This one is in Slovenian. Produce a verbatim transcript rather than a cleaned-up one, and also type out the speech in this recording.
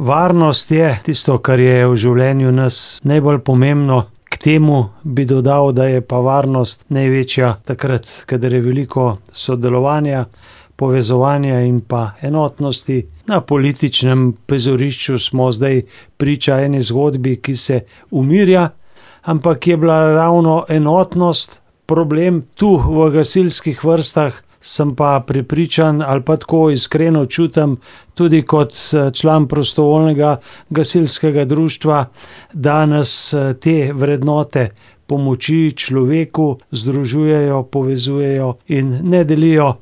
Varnost je tisto, kar je v življenju nas najbolj pomembno. K temu bi dodal, da je pa varnost največja takrat, kadar je veliko sodelovanja, povezovanja in pa enotnosti. Na političnem prizorišču smo zdaj priča eni zgodbi, ki se umirja, ampak je bila ravno enotnost problem. Tu v gasilskih vrstah sem pa prepričan ali pa tako iskreno čutim tudi kot član prostovoljnega gasilskega društva, da nas te vrednote pomoči človeku združujejo, povezujejo in ne delijo